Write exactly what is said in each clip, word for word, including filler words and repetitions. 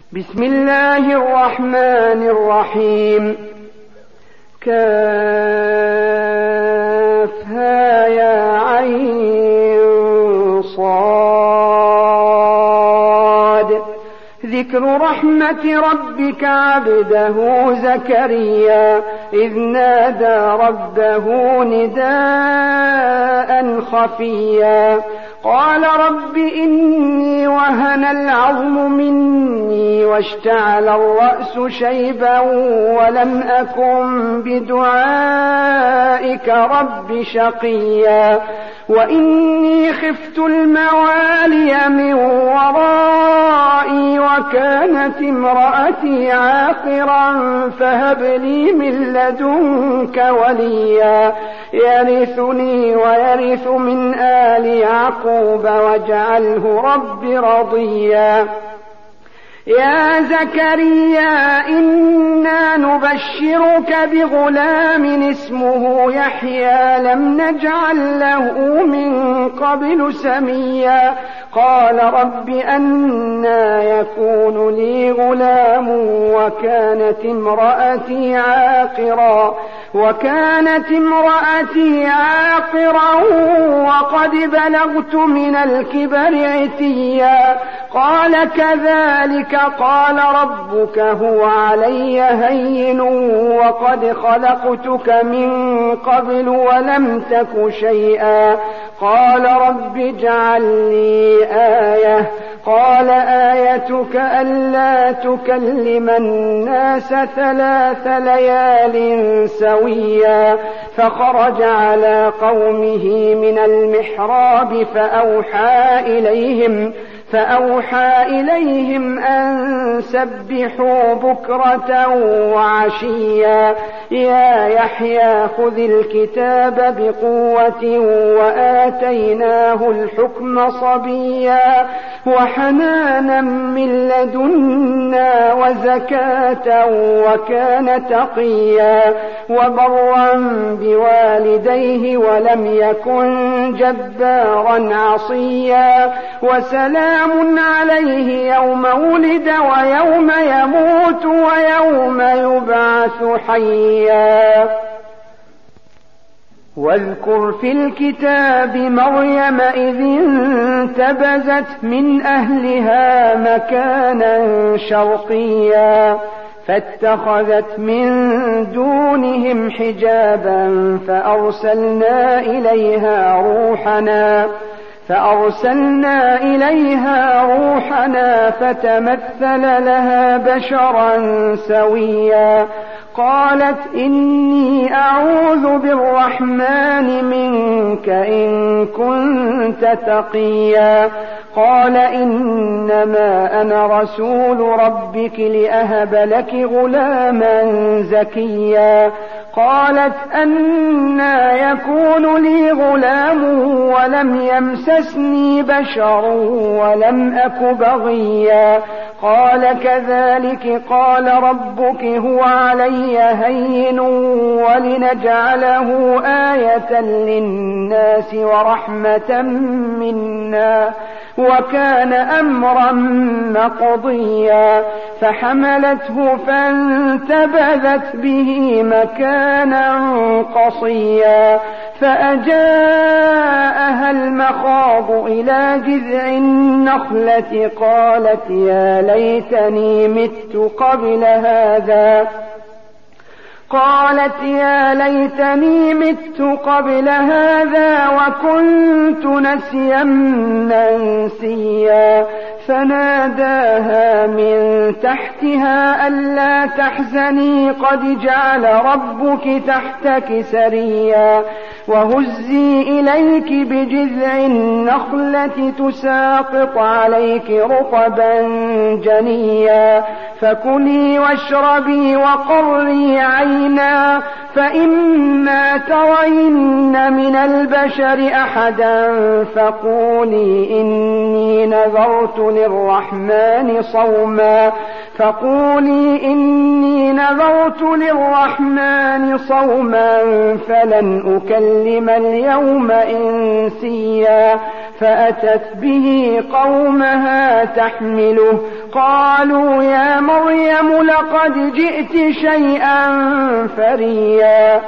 بسم الله الرحمن الرحيم. كافها يا عين صاد. ذكر رحمة ربك عبده زكريا إذ نادى ربه نداء خفيا قال رب إني وهن العظم مني واشتعل الرأس شيبا ولم أكن بدعائك رب شقيا وإني خفت الموالي من ورائي وكانت امرأتي عاقرا فهب لي من لدنك وليا يرثني ويرث من آل يعقوب واجعله رب رضيا. يا زكريا إنا نبشرك بغلام اسمه يحيى لم نجعل له من قبل سميا قال رب أنى يكون لي غلام وكانت امرأتي عاقرا وكانت امرأتي عاقرا وقد بلغت من الكبر عتيا قال كذلك قال ربك هو علي هين وقد خلقتك من قبل ولم تك شيئا قال رب اجعل لي آية قال آيتك ألا تكلم الناس ثلاث ليال سويا فخرج على قومه من المحراب فأوحى إليهم فأوحى إليهم أن سبحوا بكرة وعشيا يا يحيى خذ الكتاب بقوة وآتيناه الحكم صبيا وحنانا من لدنا وزكاة وكان تقيا وبرا بوالديه ولم يكن جبارا عصيا وسلام عليه يوم ولد ويوم يموت ويوم يبعث حيا. واذكر في الكتاب مريم إذ انتبذت من أهلها مكانا شرقيا فاتخذت من دونهم حجابا فأرسلنا إليها روحنا فأرسلنا إليها روحنا فتمثل لها بشرا سويا قالت إني أعوذ بالرحمن منك إن كنت تقيا قال إنما أنا رسول ربك لأهب لك غلاما زكيا قالت أنى يكون لي غلام ولم يمسسني بشر ولم أك بغيا قال كذلك قال ربك هو علي هين ولنجعله آية للناس ورحمة منا وكان أمرا مقضيا فحملته فانتبذت به مكانا قصيا فأجاءها المخاض إلى جذع النخلة قالت يا ليتني مت قبل هذا قالت يا ليتني مت قبل هذا وكنت نسيا منسيا فناداها من تحتها ألا تحزني قد جعل ربك تحتك سريا وهزي إليك بجذع النخلة تساقط عليك رطبا جنيا فكلي واشربي وقري عينا فإما ترين من البشر أحدا فقولي إني نذرت للرحمن صوما فقولي إني نذرت للرحمن صوما فلن أكلم اليوم إنسيا فأتت به قومها تحمله قالوا يا مريم لقد جئت شيئا فريا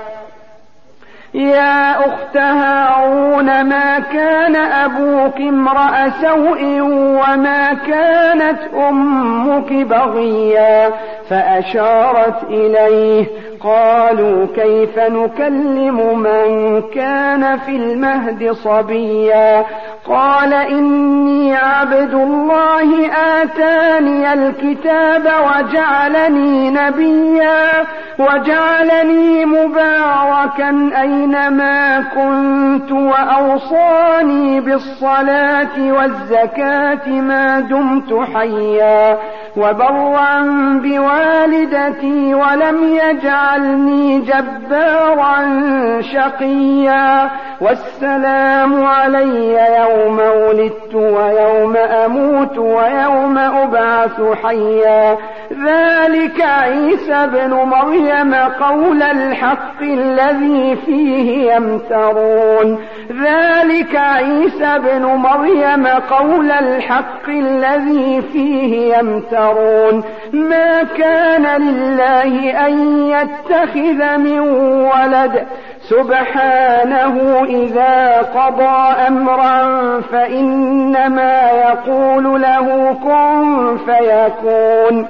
يا أخت هارون ما كان أبوك امرأ سوء وما كانت أمك بغيا فأشارت إليه قالوا كيف نكلم من كان في المهد صبيا قال إني عبد الله آتاني الكتاب وجعلني نبيا وجعلني مباركا أينما كنت وأوصاني بالصلاة والزكاة ما دمت حيا وبرا بوالدتي ولم يجعلني جبارا شقيا والسلام علي يوم ولدت ويوم أموت ويوم أبعث حيا ذلك عيسى بن مريم قول الحق الذي فيه يمترون ذلك عيسى بن مريم قول الحق الذي فيه يمترون ما كان لله أن يتخذ من ولد سبحانه إذا قضى أمرا فإنما يقول له كن فيكون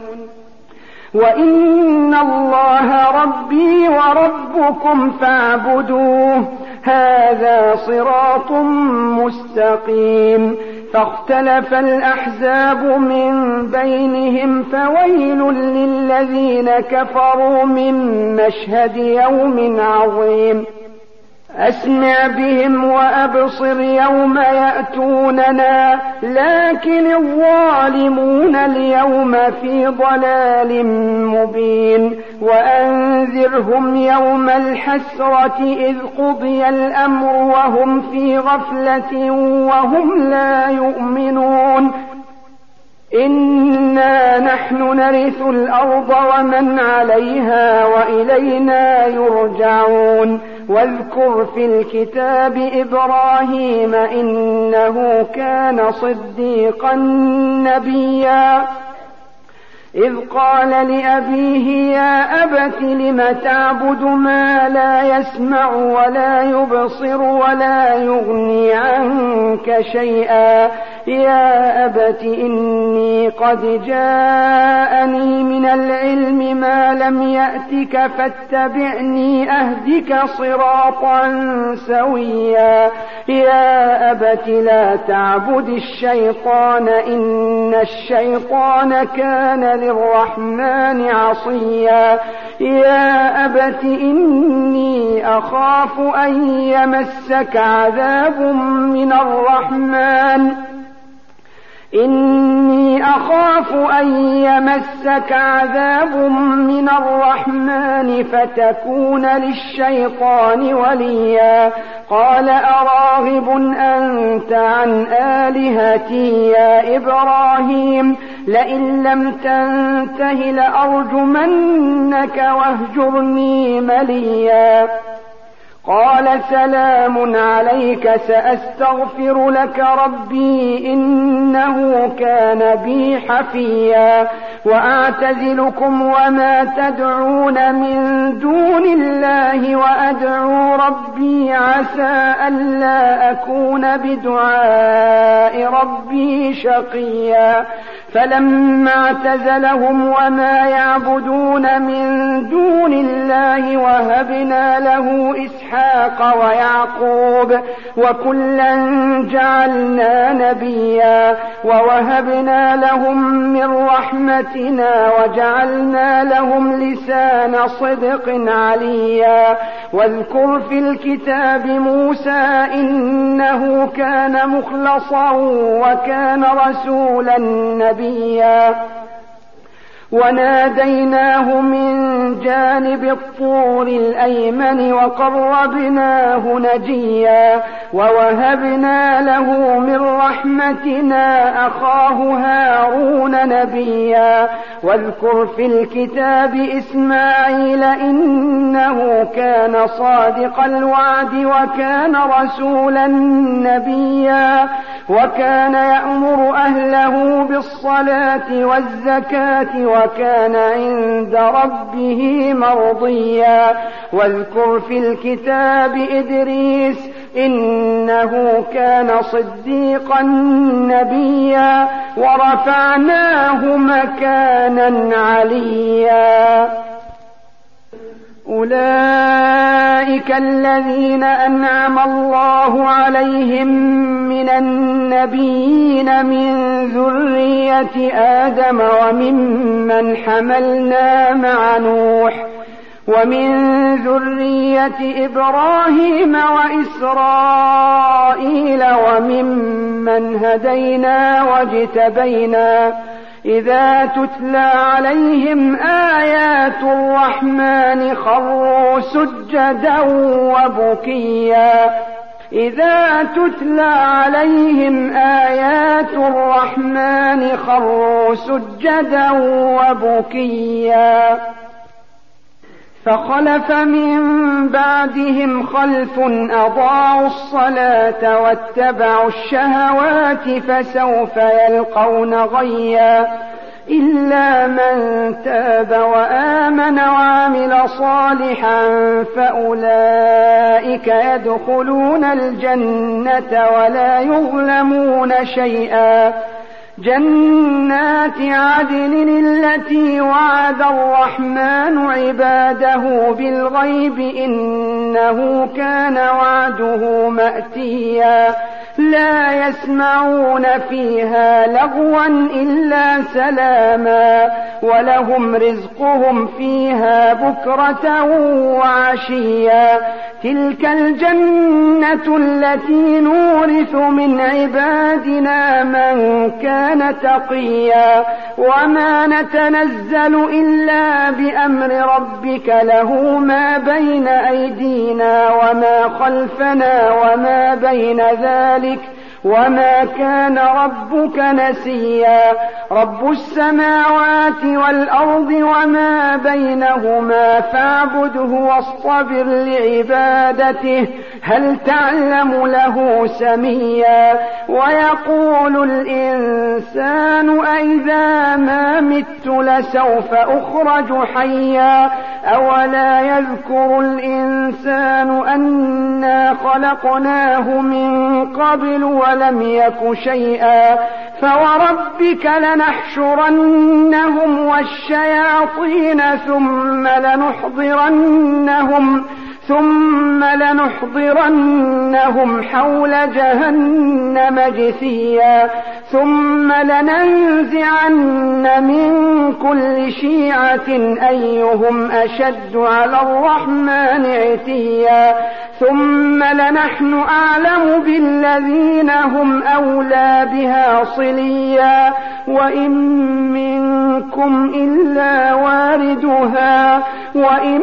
وإن الله ربي وربكم فاعبدوه هذا صراط مستقيم فاختلف الأحزاب من بينهم فويل للذين كفروا من مشهد يوم عظيم أسمع بهم وأبصر يوم يأتوننا لكن الظالمون اليوم في ضلال مبين وأنذرهم يوم الحسرة إذ قضي الأمر وهم في غفلة وهم لا يؤمنون إنا نحن نرث الأرض ومن عليها وإلينا يرجعون واذكر في الكتاب إبراهيم إنه كان صديقا نبيا إذ قال لأبيه يا أبت لم تعبد ما لا يسمع ولا يبصر ولا يغني عنك شيئا يا أبت إني قد جاءني من العلم ما لم يأتك فاتبعني أهدك صراطا سويا يا أبت لا تعبد الشيطان إن الشيطان كان للرحمن عصيا يا أبت إني أخاف أن يمسك عذاب من الرحمن إني أخاف أن يمسك عذاب من الرحمن فتكون للشيطان وليا قال أراغب أنت عن آلهتي يا إبراهيم لئن لم تنته لأرجمنك واهجرني مليا قال سلام عليك سأستغفر لك ربي إنه كان بي حفيا وأعتزلكم وما تدعون من دون الله وأدعو ربي عسى ألا أكون بدعاء ربي شقيا فلما اعتزلهم وما يعبدون من دون الله وهبنا له إسحاق ويعقوب وكلا جعلنا نبيا ووهبنا لهم من رحمتنا وجعلنا لهم لسان صدق عليا واذكر في الكتاب موسى إنه كان مخلصا وكان رسولا نبيا وناديناه من جانب الطور الأيمن وقربناه نجيا ووهبنا له من رحمتنا أخاه هارون نبيا واذكر في الكتاب إسماعيل إنه كان صادق الوعد وكان رسولا نبيا وكان يأمر أهله بالصلاة والزكاة وكان عند ربه مرضيا واذكر في الكتاب إدريس إنه كان صديقا نبيا ورفعناه مكانا عليا أولئك الذين أنعم الله عليهم من النبيين من ذرية آدم وممن حملنا مع نوح ومن ذرية إبراهيم وإسرائيل وممن هدينا واجتبينا إذا تتلى عليهم آيات الرحمن خروا سجدا وبكيا إذا تتلى عليهم آيات الرحمن خروا سجدا وبكيا فخلف من بعدهم خلف أضاعوا الصلاة واتبعوا الشهوات فسوف يلقون غيا إلا من تاب وآمن وعمل صالحا فأولئك يدخلون الجنة ولا يظلمون شيئا جنات عدن التي وعد الرحمن عباده بالغيب إنه كان وعده مأتيا لا يسمعون فيها لغوا إلا سلاما ولهم رزقهم فيها بكرة وعشيا تلك الجنة التي نورث من عبادنا من كان تقيا وما نتنزل إلا بأمر ربك له ما بين أيدينا وما خلفنا وما بين ذلك وما كان ربك نسيا رب السماوات والأرض وما بينهما فاعبده واصطبر لعبادته هل تعلم له سميا ويقول الإنسان أئذا ما مت لسوف أخرج حيا أولا يذكر الإنسان أنا خلقناه من قبل ولم يك شيئا فوربك لنحشرنهم والشياطين ثم لنحضرنهم ثم لنحضرنهم حول جهنم جثيا ثم لننزعن من كل شيعة أيهم أشد على الرحمن عتيا ثم لنحن أعلم بالذين هم أولى بها صليا وإن منكم إلا واردها وإن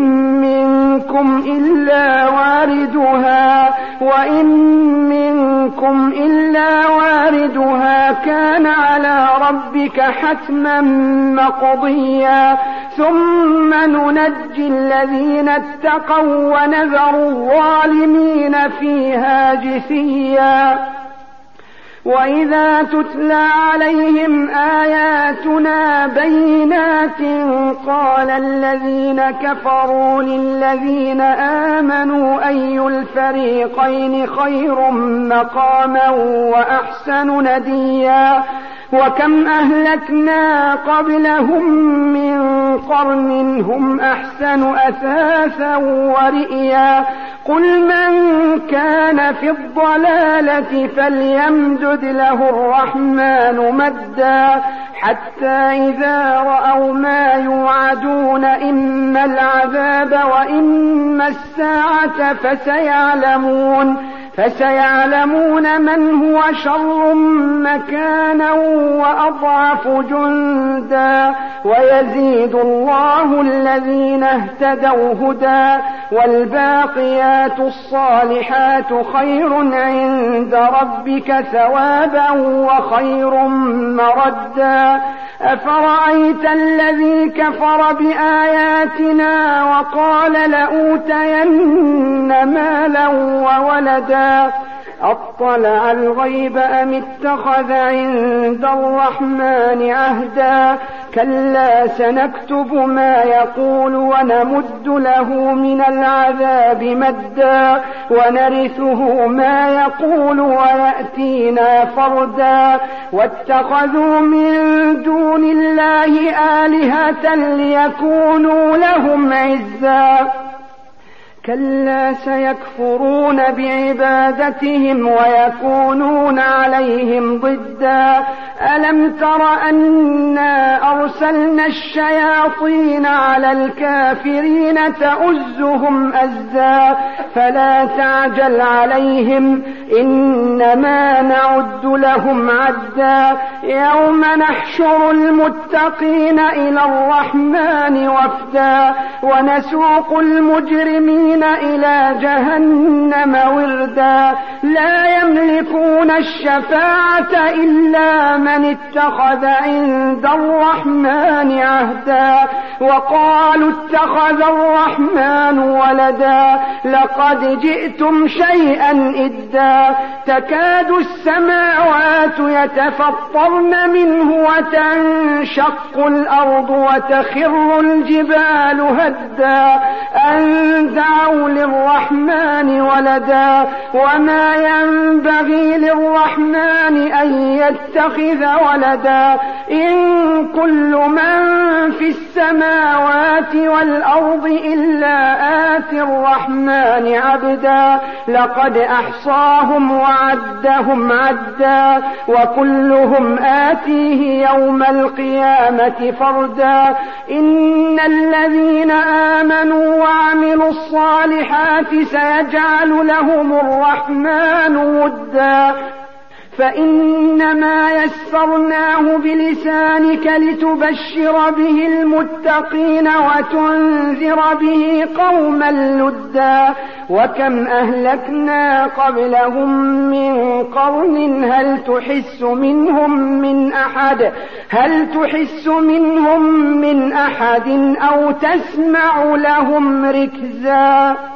منكم إلا واردها وإن منكم إلا واردها كان على ربك حتما مقضيا ثم ننجي الذين اتقوا ونذر الظالمين فيها جثيا وإذا تتلى عليهم آياتنا بينات قال الذين كفروا للذين آمنوا أي الفريقين خير مقاما وأحسن نديا وكم أهلكنا قبلهم من قرن هم أحسن أثاثا ورئيا قل من كان في الضلالة فليمدد له الرحمن مدا حتى إذا رأوا ما يوعدون إما العذاب وإما الساعة فسيعلمون فسيعلمون من هو شر مكانا وأضعف جندا ويزيد الله الذين اهتدوا هدى والباقيات الصالحات خير عند ربك ثوابا وخير مردا أفرأيت الذي كفر بآياتنا وقال لأوتين مالا وولدا أطلع الغيب أم اتخذ عند الرحمن عهدا كلا سنكتب ما يقول ونمد له من العذاب مدا ونرثه ما يقول ويأتينا فردا واتخذوا من دون الله آلهة ليكونوا لهم عزا كلا سيكفرون بعبادتهم ويكونون عليهم ضدا ألم تر أنا أرسلنا الشياطين على الكافرين تؤزهم أزا فلا تعجل عليهم إنما نعد لهم عدا يوم نحشر المتقين إلى الرحمن وفدا ونسوق المجرمين إلى جهنم وردا لا يملكون الشفاعة إلا من اتخذ عند الرحمن عهدا وقالوا اتخذ الرحمن ولدا لقد جئتم شيئا إدا تكاد السماوات يتفطرن منه وتنشق الأرض وتخر الجبال هدا أن دعوا للرحمن ولدا وما ينبغي للرحمن أن يتخذ ولدا إن كل من في السماوات والأرض إلا آتي الرحمن عبدا لقد أحصاهم وعدهم عدا وكلهم آتيه يوم القيامة فردا إن الذين آمنوا وعملوا الصالحات سيجعل لهم الرحمن ودا فإنما يسرناه بلسانك لتبشر به المتقين وتنذر به قوما لدا وكم أهلكنا قبلهم من قرن هل تحس منهم من أحد هل تحس منهم من أحد أو تسمع لهم ركزا.